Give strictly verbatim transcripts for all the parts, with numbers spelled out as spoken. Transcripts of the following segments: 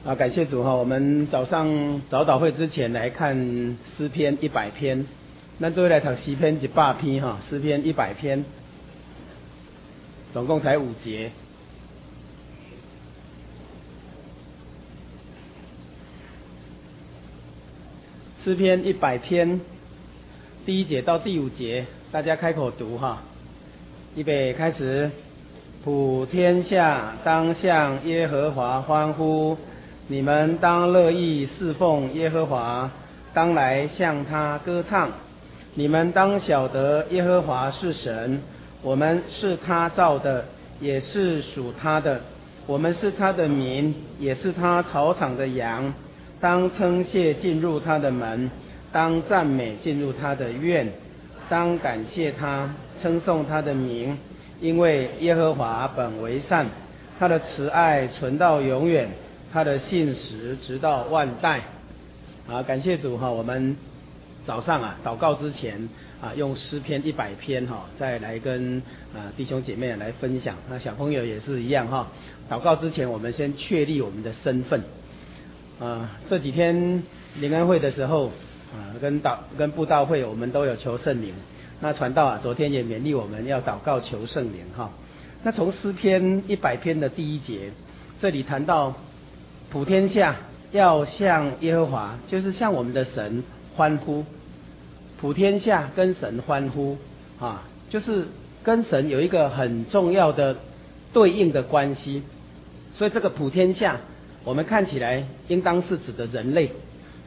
啊，感谢主哈！我们早上早祷会之前来看诗篇一百篇，那这位来读诗篇一百篇哈，诗篇一百篇，总共才五节。诗篇一百篇，第一节到第五节，大家开口读哈。预备开始，普天下当向耶和华欢呼。你们当乐意侍奉耶和华，当来向他歌唱。你们当晓得耶和华是神，我们是他造的，也是属他的。我们是他的民，也是他草场的羊。当称谢进入他的门，当赞美进入他的院。当感谢他，称颂他的名，因为耶和华本为善，他的慈爱存到永远，他的信实直到万代。好，感谢主哈！我们早上啊祷告之前啊，用诗篇一百篇哈，再来跟啊弟兄姐妹来分享。那小朋友也是一样哈。祷告之前，我们先确立我们的身份。啊，这几天灵恩会的时候啊，跟祷跟布道会，我们都有求圣灵。那传道啊，昨天也勉励我们要祷告求圣灵哈。那从诗篇一百篇的第一节，这里谈到普天下要向耶和华，就是向我们的神欢呼。普天下跟神欢呼啊，就是跟神有一个很重要的对应的关系。所以这个普天下，我们看起来应当是指的人类。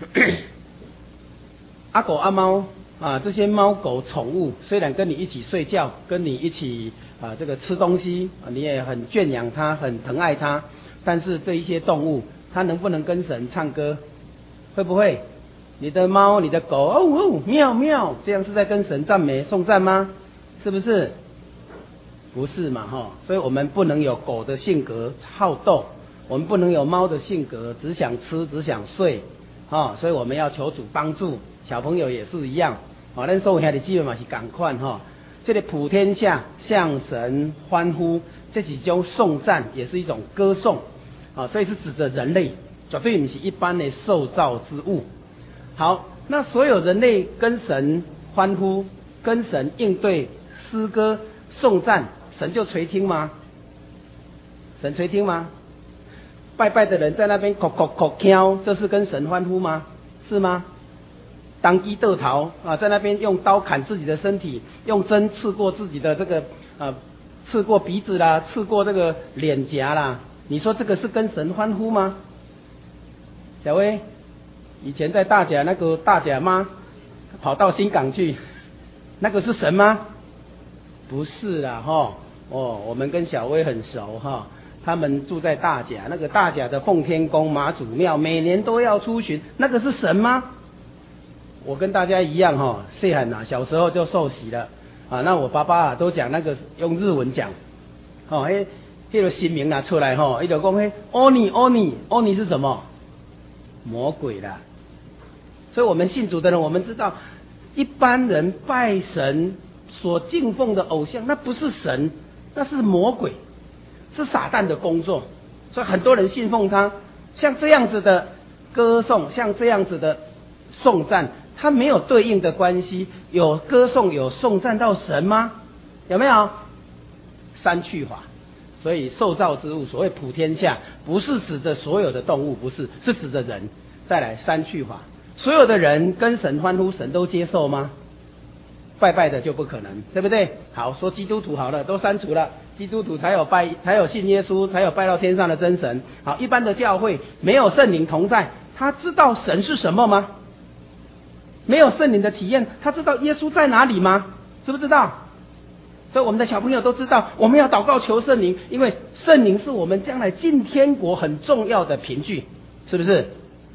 阿狗阿猫啊，这些猫狗宠物虽然跟你一起睡觉，跟你一起啊这个吃东西，你也很圈养它，很疼爱它，但是这一些动物，它能不能跟神唱歌？会不会？你的猫、你的狗，哦哦，喵喵，这样是在跟神赞美颂赞吗？是不是？不是嘛哈，所以我们不能有狗的性格好斗，我们不能有猫的性格只想吃只想睡啊，所以我们要求主帮助。小朋友也是一样啊，咱所有的基本嘛是同款哈。这里普天下向神欢呼，这是一种颂赞，也是一种歌颂啊，所以是指着人类，绝对不是一般的受造之物。好，那所有人类跟神欢呼，跟神应对诗歌颂赞，神就垂听吗？神垂听吗？拜拜的人在那边叩叩叩敲，这是跟神欢呼吗？是吗？当机斗逃啊，在那边用刀砍自己的身体，用针刺过自己的这个呃，刺过鼻子啦，刺过这个脸颊啦，你说这个是跟神欢呼吗？小薇，以前在大甲那个大甲妈跑到新港去，那个是神吗？不是啦哈，哦，我们跟小薇很熟哈，他们住在大甲，那个大甲的奉天宫妈祖庙每年都要出巡，那个是神吗？我跟大家一样哈，细汉啊，小时候就受洗了啊。那我爸爸啊都讲那个用日文讲，哦，迄迄个新名拿出来哈，伊就讲嘿，欧尼欧尼欧尼是什么？魔鬼啦。所以我们信主的人，我们知道，一般人拜神所敬奉的偶像，那不是神，那是魔鬼，是撒旦的工作。所以很多人信奉他，像这样子的歌颂，像这样子的颂赞。它没有对应的关系，有歌颂有颂赞到神吗？有没有？删去法。所以受造之物，所谓普天下，不是指着所有的动物，不是，是指着人。再来删去法，所有的人跟神欢呼，神都接受吗？拜拜的就不可能，对不对？好，说基督徒好了，都删除了，基督徒才有拜，才有信耶稣，才有拜到天上的真神。好，一般的教会没有圣灵同在，他知道神是什么吗？没有圣灵的体验，他知道耶稣在哪里吗？知不知道？所以我们的小朋友都知道，我们要祷告求圣灵，因为圣灵是我们将来进天国很重要的凭据，是不是？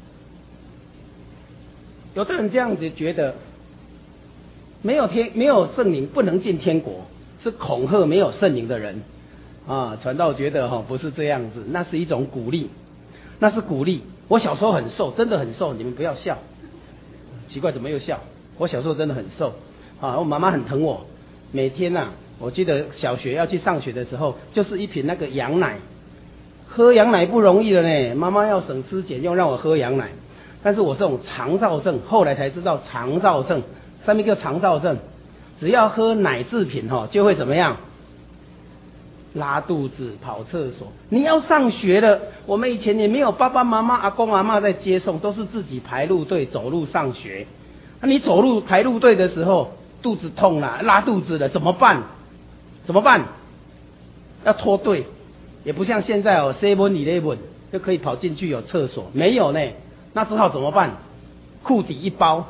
有的人这样子觉得，没有天没有圣灵不能进天国，是恐吓没有圣灵的人啊。传道觉得哈、哦、不是这样子，那是一种鼓励，那是鼓励。我小时候很瘦，真的很瘦，你们不要笑。奇怪，怎么又笑？我小时候真的很瘦啊，我妈妈很疼我，每天啊，我记得小学要去上学的时候，就是一瓶那个羊奶， 喝羊奶不容易了呢，妈妈要省吃俭用让我喝羊奶。但是我这种肠燥症，后来才知道肠燥症，上面叫肠燥症，只要喝奶制品哈，就会怎么样？拉肚子、跑厕所。你要上学了，我们以前也没有爸爸妈妈、阿公阿嬷在接送，都是自己排路队走路上学。那你走路排路队的时候，肚子痛了、拉肚子了，怎么办？怎么办？要脱队，也不像现在哦 ，seven eleven 就可以跑进去有厕所，没有呢。那只好怎么办？裤底一包，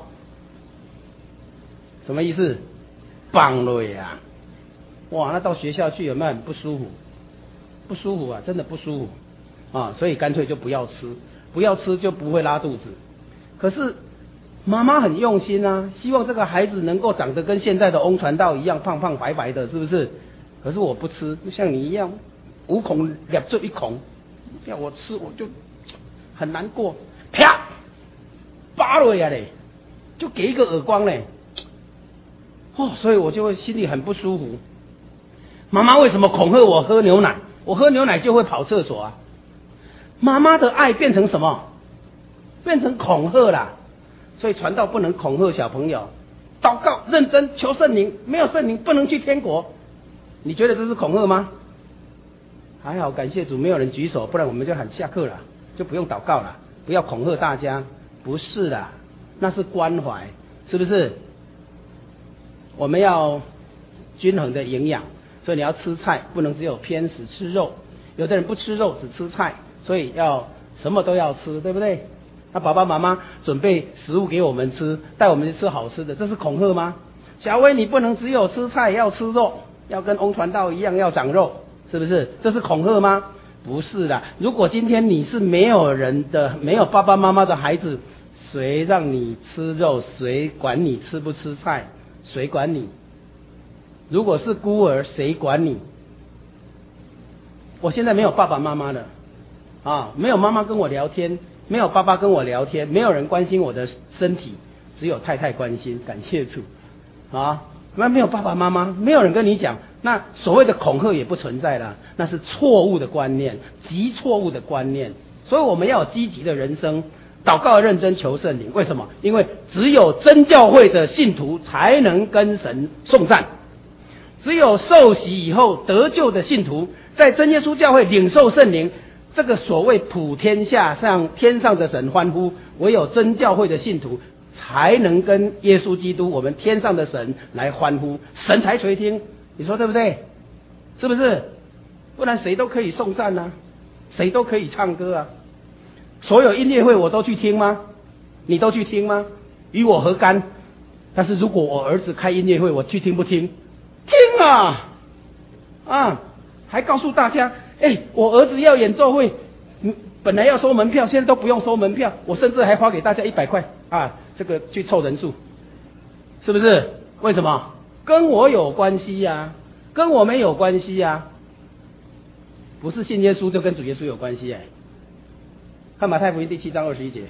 什么意思？绑了呀！哇，那到学校去有没有很不舒服？不舒服啊，真的不舒服啊！所以干脆就不要吃，不要吃就不会拉肚子。可是妈妈很用心啊，希望这个孩子能够长得跟现在的翁传道一样胖胖白白的，是不是？可是我不吃，像你一样五孔两这一孔，要我吃我就很难过。啪，扒了呀嘞，就给一个耳光嘞，哦，所以我就会心里很不舒服。妈妈为什么恐吓我喝牛奶？我喝牛奶就会跑厕所啊！妈妈的爱变成什么？变成恐吓啦！所以传道不能恐吓小朋友，祷告认真求圣灵，没有圣灵不能去天国。你觉得这是恐吓吗？还好，感谢主，没有人举手，不然我们就喊下课了，就不用祷告了。不要恐吓大家，不是啦，那是关怀，是不是？我们要均衡的营养，所以你要吃菜，不能只有偏食吃肉。有的人不吃肉，只吃菜，所以要什么都要吃，对不对？那爸爸妈妈准备食物给我们吃，带我们去吃好吃的，这是恐吓吗？小薇，你不能只有吃菜，要吃肉，要跟翁传道一样要长肉，是不是？这是恐吓吗？不是的。如果今天你是没有人的、没有爸爸妈妈的孩子，谁让你吃肉？谁管你吃不吃菜？谁管你？如果是孤儿，谁管你？我现在没有爸爸妈妈了啊，没有妈妈跟我聊天，没有爸爸跟我聊天，没有人关心我的身体，只有太太关心，感谢主啊！那没有爸爸妈妈，没有人跟你讲，那所谓的恐吓也不存在了，那是错误的观念，极错误的观念。所以我们要有积极的人生，祷告认真求圣灵。为什么？因为只有真教会的信徒才能跟神颂赞，只有受洗以后得救的信徒，在真耶稣教会领受圣灵，这个所谓普天下上天上的神欢呼，唯有真教会的信徒才能跟耶稣基督我们天上的神来欢呼，神才垂听。你说对不对？是不是？不然谁都可以颂赞啊，谁都可以唱歌啊。所有音乐会我都去听吗？你都去听吗？与我何干？但是如果我儿子开音乐会，我去听不听？听啊！啊，还告诉大家，哎，我儿子要演奏会，本来要收门票，现在都不用收门票，我甚至还花给大家一百块啊，这个去凑人数，是不是？为什么？跟我有关系呀、啊，跟我没有关系呀、啊。不是信耶稣就跟主耶稣有关系哎。看马太福音第七章二十一节，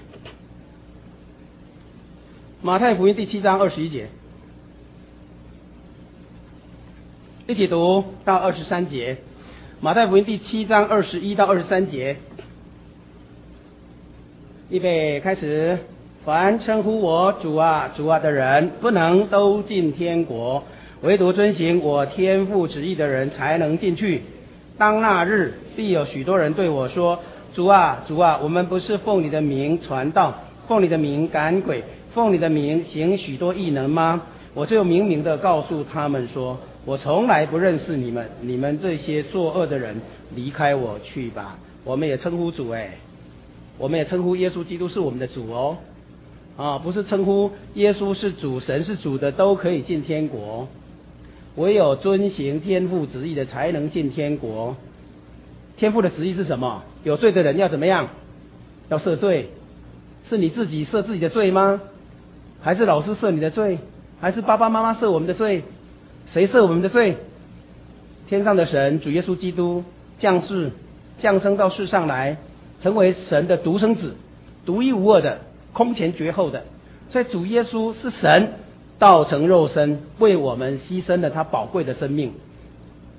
马太福音第七章二十一节，一起读到二十三节。马太福音第七章二十一到二十三节，预备开始。凡称呼我主啊主啊的人，不能都进天国，唯独遵行我天父旨意的人才能进去。当那日，必有许多人对我说，主啊主啊，我们不是奉你的名传道，奉你的名赶鬼，奉你的名行许多异能吗？我就明明的告诉他们说，我从来不认识你们，你们这些作恶的人，离开我去吧。我们也称呼主哎，我们也称呼耶稣基督是我们的主哦，啊，不是称呼耶稣是主，神是主的都可以进天国，唯有遵行天父旨意的才能进天国。天父的旨意是什么？有罪的人要怎么样？要赦罪。是你自己赦自己的罪吗？还是老师赦你的罪？还是爸爸妈妈赦我们的罪？谁赦我们的罪？天上的神主耶稣基督降世降生到世上来，成为神的独生子，独一无二的，空前绝后的。所以主耶稣是神道成肉身，为我们牺牲了他宝贵的生命。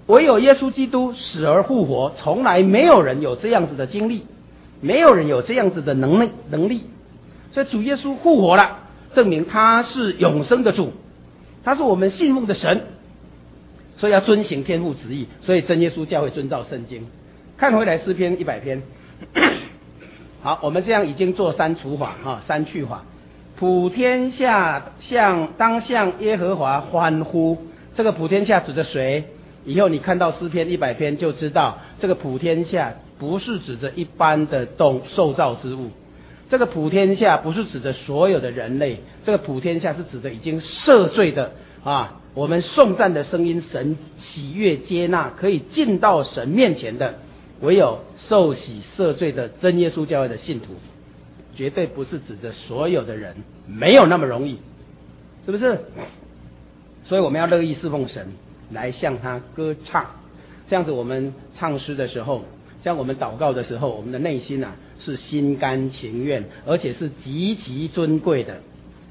唯有耶稣基督死而复活，从来没有人有这样子的经历，没有人有这样子的能力能力。所以主耶稣复活了，证明他是永生的主，他是我们信奉的神，所以要遵行天父旨意。所以真耶稣教会遵照圣经。看回来诗篇一百篇，好，我们这样已经做三除法哈，三去法。普天下向当向耶和华欢呼，这个普天下指着谁？以后你看到诗篇一百篇就知道，这个普天下不是指着一般的动受造之物，这个普天下不是指着所有的人类，这个普天下是指着已经赦罪的啊，我们颂赞的声音，神喜悦接纳，可以进到神面前的，唯有受洗赦罪的真耶稣教会的信徒，绝对不是指着所有的人，没有那么容易，是不是？所以我们要乐意侍奉神，来向他歌唱。这样子我们唱诗的时候，像我们祷告的时候，我们的内心啊是心甘情愿，而且是极其尊贵的。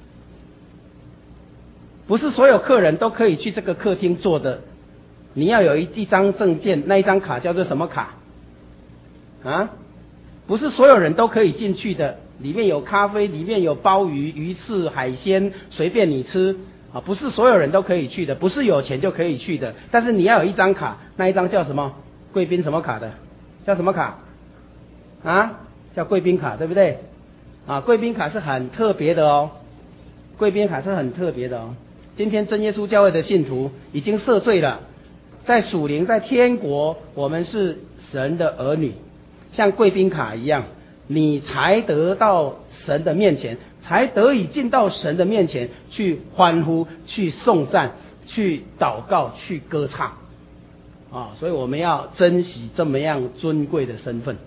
不是所有客人都可以去这个客厅坐的，你要有一一张证件，那一张卡叫做什么卡啊？不是所有人都可以进去的，里面有咖啡，里面有鲍鱼、鱼翅、海鲜，随便你吃啊！不是所有人都可以去的，不是有钱就可以去的。但是你要有一张卡，那一张叫什么？贵宾什么卡的？叫什么卡？啊？叫贵宾卡，对不对？啊，贵宾卡是很特别的哦，贵宾卡是很特别的哦。今天真耶稣教会的信徒已经赦罪了，在属灵，在天国，我们是神的儿女，像贵宾卡一样，你才得到神的面前，才得以进到神的面前去欢呼、去颂赞、去祷告、去歌唱啊！所以我们要珍惜这么样尊贵的身份。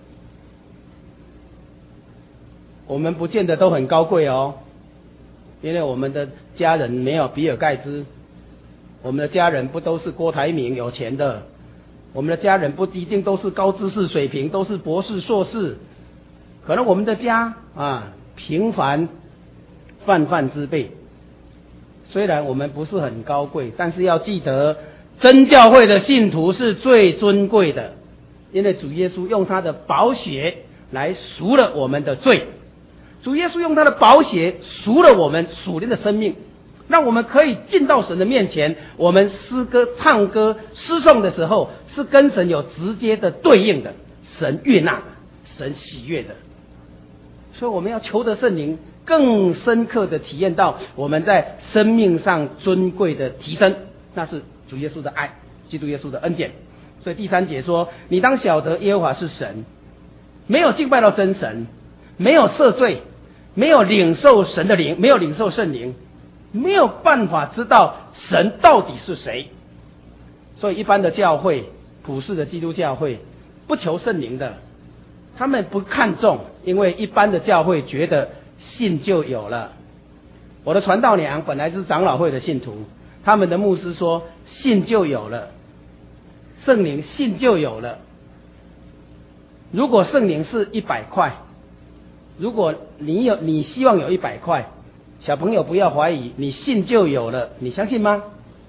我们不见得都很高贵哦，因为我们的家人没有比尔盖茨，我们的家人不都是郭台铭有钱的，我们的家人不一定都是高知识水平，都是博士硕士，可能我们的家啊平凡泛泛之辈。虽然我们不是很高贵，但是要记得真教会的信徒是最尊贵的，因为主耶稣用他的宝血来赎了我们的罪，主耶稣用他的宝血赎了我们属灵的生命，让我们可以进到神的面前。我们诗歌、唱歌、诗颂的时候，是跟神有直接的对应的，神悦纳的，神喜悦的。所以我们要求得圣灵，更深刻的体验到我们在生命上尊贵的提升，那是主耶稣的爱，基督耶稣的恩典。所以第三节说，你当晓得耶和华是神，没有敬拜到真神，没有赦罪，没有领受神的灵，没有领受圣灵，没有办法知道神到底是谁。所以一般的教会，普世的基督教会，不求圣灵的，他们不看重，因为一般的教会觉得信就有了。我的传道娘本来是长老会的信徒，他们的牧师说信就有了，圣灵信就有了。如果圣灵是一百块，如果你有你希望有一百块，小朋友不要怀疑，你信就有了，你相信吗？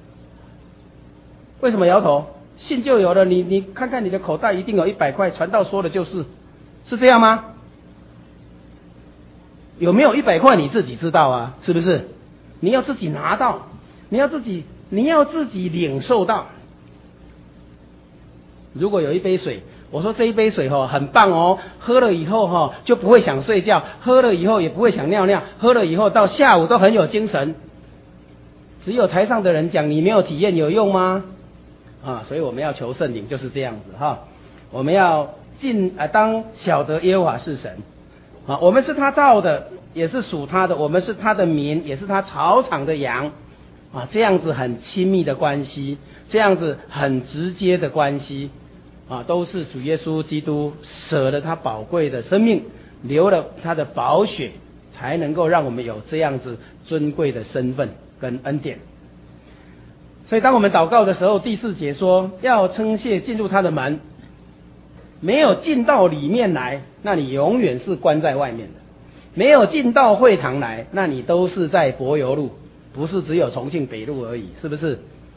为什么摇头？信就有了，你你看看你的口袋一定有一百块，传道说的就是，是这样吗？有没有一百块你自己知道啊，是不是？你要自己拿到，你要自己你要自己领受到。如果有一杯水，我说这一杯水哦很棒哦，喝了以后哦就不会想睡觉，喝了以后也不会想尿尿，喝了以后到下午都很有精神。只有台上的人讲，你没有体验有用吗？啊，所以我们要求圣灵就是这样子哈，我们要进啊当晓得耶和华是神啊，我们是他造的，也是属他的，我们是他的民，也是他草场的羊啊，这样子很亲密的关系，这样子很直接的关系啊，都是主耶稣基督舍了他宝贵的生命，流了他的宝血，才能够让我们有这样子尊贵的身份跟恩典。所以当我们祷告的时候，第四节说要称谢进入他的门，没有进到里面来，那你永远是关在外面的；没有进到会堂来，那你都是在柏油路，不是只有重庆北路而已，是不是？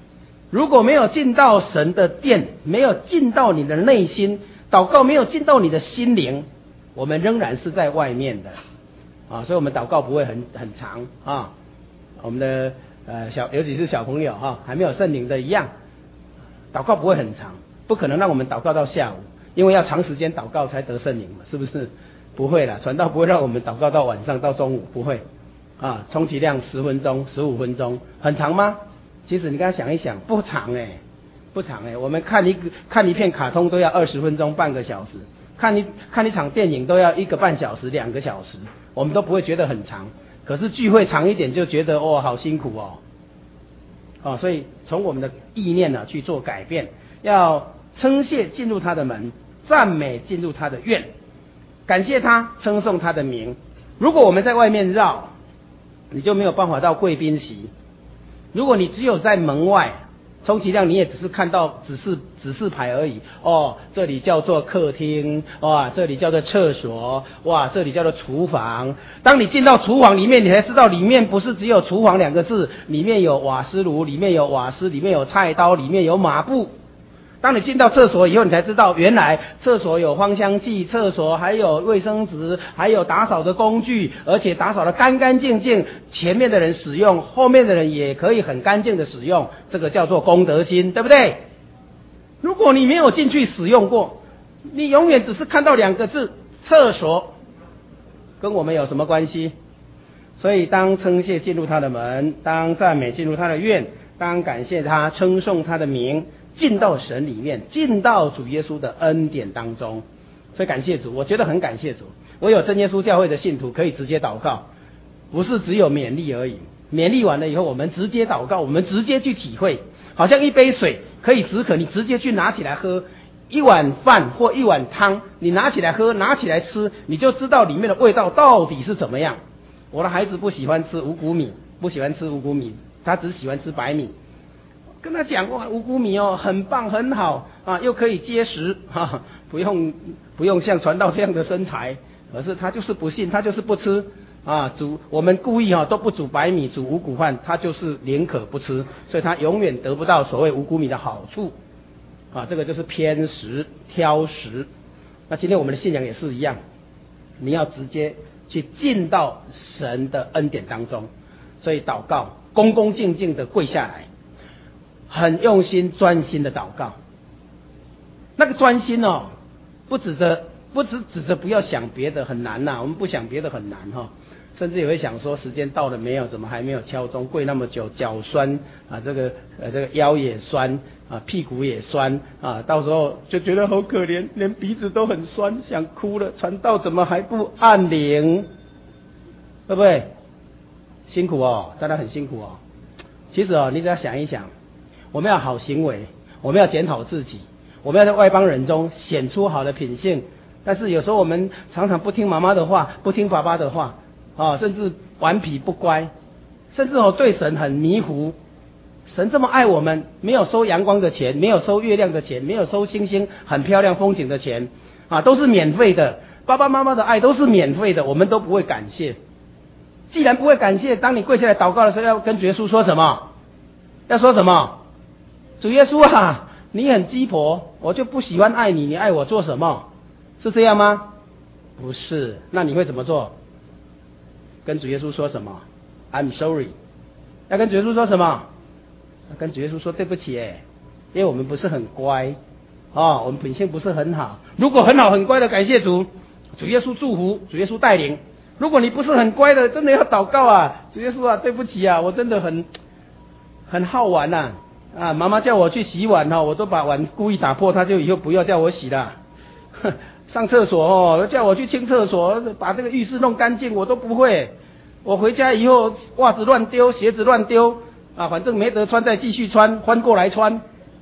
如果没有进到神的殿，没有进到你的内心，祷告没有进到你的心灵，我们仍然是在外面的啊，所以我们祷告不会很很长啊。我们的呃小，尤其是小朋友哈、啊，还没有圣灵的一样，祷告不会很长，不可能让我们祷告到下午，因为要长时间祷告才得圣灵嘛，是不是？不会啦，传道不会让我们祷告到晚上到中午，不会啊，充其量十分钟、十五分钟，很长吗？其实你刚才想一想，不长哎、欸，不长哎、欸。我们看一看一片卡通都要二十分钟、半个小时，看一看一场电影都要一个半小时、两个小时，我们都不会觉得很长。可是聚会长一点就觉得哦，好辛苦哦。哦，所以从我们的意念呢去做改变，要称谢进入他的门，赞美进入他的院，感谢他，称颂他的名。如果我们在外面绕，你就没有办法到贵宾席。如果你只有在门外，充其量你也只是看到指示指示牌而已。哦，这里叫做客厅，哇，这里叫做厕所，哇，这里叫做厨房。当你进到厨房里面，你才知道里面不是只有厨房两个字，里面有瓦斯炉，里面有瓦斯，里面有菜刀，里面有抹布。当你进到厕所以后，你才知道原来厕所有芳香剂，厕所还有卫生纸，还有打扫的工具，而且打扫得干干净净，前面的人使用，后面的人也可以很干净的使用，这个叫做公德心，对不对？如果你没有进去使用过，你永远只是看到两个字厕所，跟我们有什么关系？所以当称谢进入他的门，当赞美进入他的院，当感谢他，称颂他的名，进到神里面，进到主耶稣的恩典当中。所以感谢主，我觉得很感谢主。我有真耶稣教会的信徒可以直接祷告，不是只有勉励而已。勉励完了以后，我们直接祷告，我们直接去体会，好像一杯水可以止渴，你直接去拿起来喝。一碗饭或一碗汤，你拿起来喝，拿起来吃，你就知道里面的味道到底是怎么样。我的孩子不喜欢吃五谷米，不喜欢吃五谷米，他只喜欢吃白米。跟他讲过五谷米哦，很棒很好啊，又可以结实哈，不用不用像传道这样的身材，可是他就是不信，他就是不吃啊。煮我们故意哈、啊、都不煮白米，煮五谷饭，他就是宁可不吃，所以他永远得不到所谓五谷米的好处啊。这个就是偏食挑食。那今天我们的信仰也是一样，你要直接去进到神的恩典当中，所以祷告，恭恭敬敬的跪下来。很用心专心的祷告，那个专心哦，不指着不只指着不要想别的很难呐、啊，我们不想别的很难哈、哦，甚至也会想说时间到了没有，怎么还没有敲钟？跪那么久，脚酸啊，这个呃这个腰也酸啊，屁股也酸啊，到时候就觉得好可怜，连鼻子都很酸，想哭了。传道怎么还不按铃？对不对？辛苦哦，大家很辛苦哦。其实哦，你只要想一想。我们要好行为，我们要检讨自己，我们要在外邦人中显出好的品性。但是有时候我们常常不听妈妈的话，不听爸爸的话，啊，甚至顽皮不乖，甚至哦对神很迷糊。神这么爱我们，没有收阳光的钱，没有收月亮的钱，没有收星星很漂亮风景的钱，啊，都是免费的。爸爸妈妈的爱都是免费的，我们都不会感谢。既然不会感谢，当你跪下来祷告的时候，要跟主耶稣说什么？要说什么？主耶稣啊，你很鸡婆，我就不喜欢爱你，你爱我做什么？是这样吗？不是，那你会怎么做？跟主耶稣说什么 ？I'm sorry。要跟主耶稣说什么？要跟主耶稣说对不起哎，因为我们不是很乖哦，我们品性不是很好。如果很好很乖的，感谢主，主耶稣祝福，主耶稣带领。如果你不是很乖的，真的要祷告啊，主耶稣啊，对不起啊，我真的很很好玩呐、啊。啊，妈妈叫我去洗碗哈、哦，我都把碗故意打破，她就以后不要叫我洗了。上厕所哦，叫我去清厕所，把这个浴室弄干净，我都不会。我回家以后袜子乱丢，鞋子乱丢，啊，反正没得穿再继续穿，翻过来穿。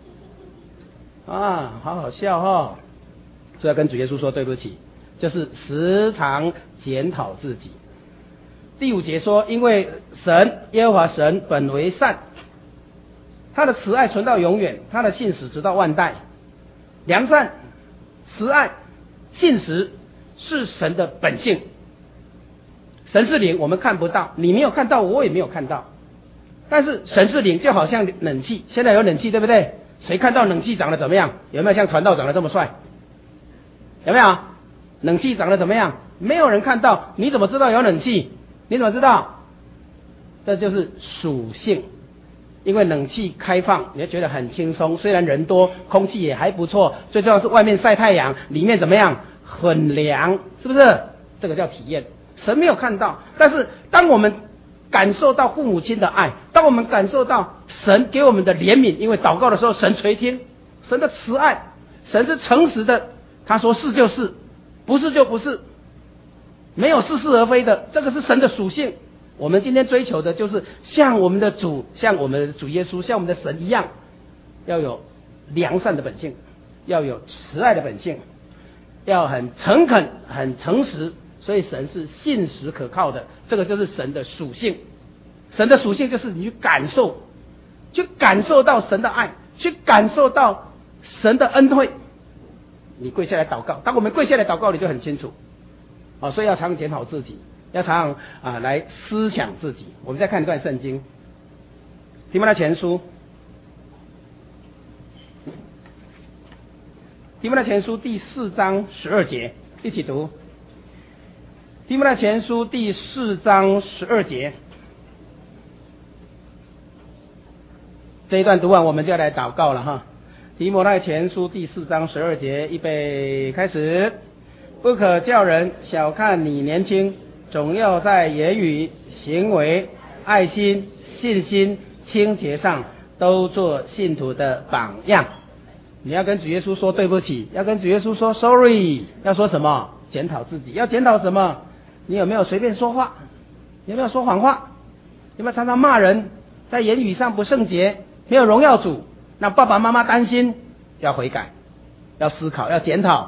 啊，好好笑哈、哦！所以要跟主耶稣说对不起，就是时常检讨自己。第五节说，因为神耶和华神本为善。他的慈爱存到永远，他的信实直到万代。良善、慈爱、信实是神的本性。神是灵，我们看不到，你没有看到，我也没有看到。 但是神是灵，就好像冷气，现在有冷气对不对？谁看到冷气长得怎么样？有没有像传道长得这么帅？有没有？冷气长得怎么样？没有人看到，你怎么知道有冷气？你怎么知道？这就是属性。因为冷气开放，你会觉得很轻松，虽然人多，空气也还不错，最重要是外面晒太阳，里面怎么样？很凉，是不是？这个叫体验。神没有看到，但是当我们感受到父母亲的爱，当我们感受到神给我们的怜悯，因为祷告的时候神垂听，神的慈爱，神是诚实的，他说是就是，不是就不是，没有似是而非的，这个是神的属性。我们今天追求的就是像我们的主，像我们的主耶稣，像我们的神一样，要有良善的本性，要有慈爱的本性，要很诚恳很诚实，所以神是信实可靠的，这个就是神的属性。神的属性就是你去感受，去感受到神的爱，去感受到神的恩惠。你跪下来祷告，当我们跪下来祷告，你就很清楚啊，所以要常检讨自己，要常常啊来思想自己。我们再看一段圣经，提摩太前书，提摩太前书第四章十二节，一起读。提摩太前书第四章十二节，这一段读完，我们就要来祷告了哈。提摩太前书第四章十二节，预备开始。不可叫人小看你年轻，总要在言语、行为、爱心、信心、清洁上都做信徒的榜样。你要跟主耶稣说对不起，要跟主耶稣说 sorry， 要说什么？检讨自己。要检讨什么？你有没有随便说话？有没有说谎话？有没有常常骂人？在言语上不圣洁，没有荣耀主，让爸爸妈妈担心，要悔改，要思考，要检讨。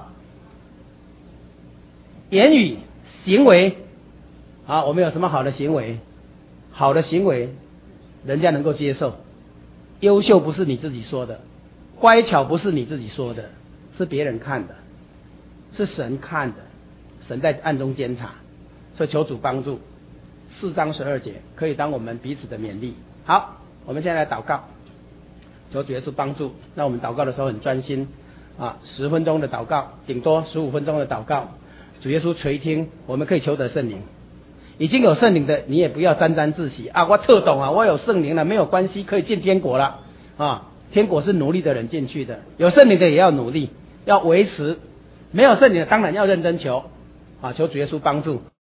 言语、行为，好，我们有什么好的行为？好的行为，人家能够接受。优秀不是你自己说的，乖巧不是你自己说的，是别人看的，是神看的，神在暗中监察，所以求主帮助。四章十二节可以当我们彼此的勉励。好，我们现在来祷告，求主耶稣帮助。那我们祷告的时候很专心啊，十分钟的祷告，顶多十五分钟的祷告。主耶稣垂听，我们可以求得圣灵。已经有圣灵的，你也不要沾沾自喜啊！我特懂啊，我有圣灵了，没有关系，可以进天国了啊！天国是努力的人进去的，有圣灵的也要努力，要维持。没有圣灵的当然要认真求啊！求主耶稣帮助。